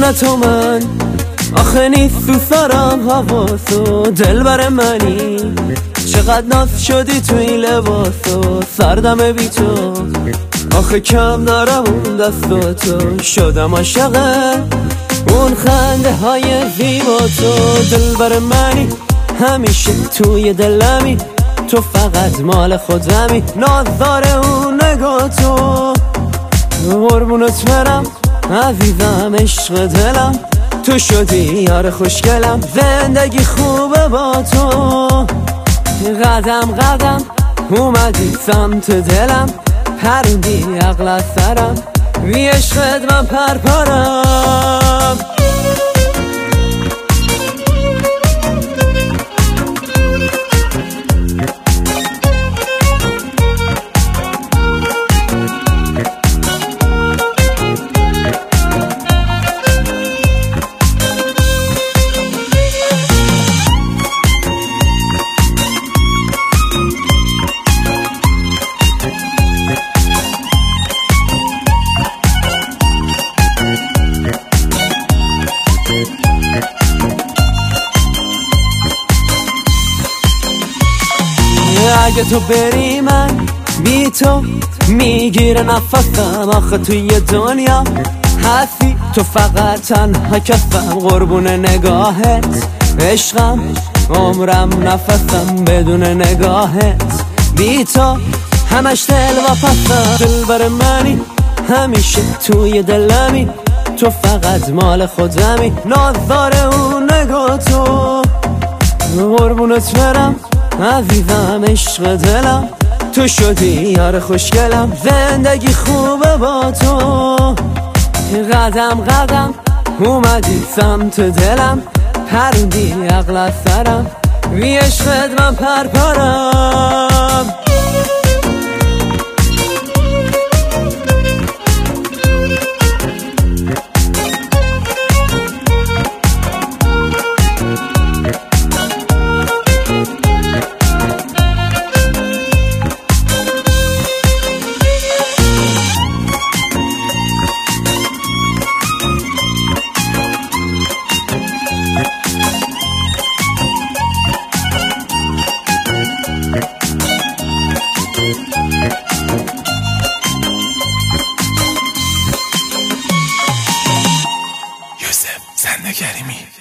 تو من آخه نیست تو سرم حواسو دل بر منی چقدر ناز شدی تو این لباسو سردم بی تو آخه کم دارم اون دستاتو شدم عاشق اون خنده های زیبا تو دل بر منی همیشه توی دلمی تو فقط مال خودمی نازدار اون نگاه تو قربونت برم عزیزم عشق دلم تو شدی یار خوشگلم زندگی خوبه با تو قدم قدم اومدی سمت دلم پروندی عقل از سرم بی عشقت من پرپرم اگه تو بری من بی تو میگیره نفسم آخه توی دنیا هستی تو فقط تنها کسم قربون نگاهت عشقم عمرم نفسم بدون نگاهت بی تو همش دل و پسم دل بر منی همیشه توی دلمی تو فقط مال خودمی نازدار اون نگاه تو قربونت برم عزیزم عشق دلم تو شدی یار خوشگلم زندگی خوبه با تو قدم قدم اومدی سمت دلم پروندی عقل از سرم بی عشقت من پرپرم یوسف زنده کریمی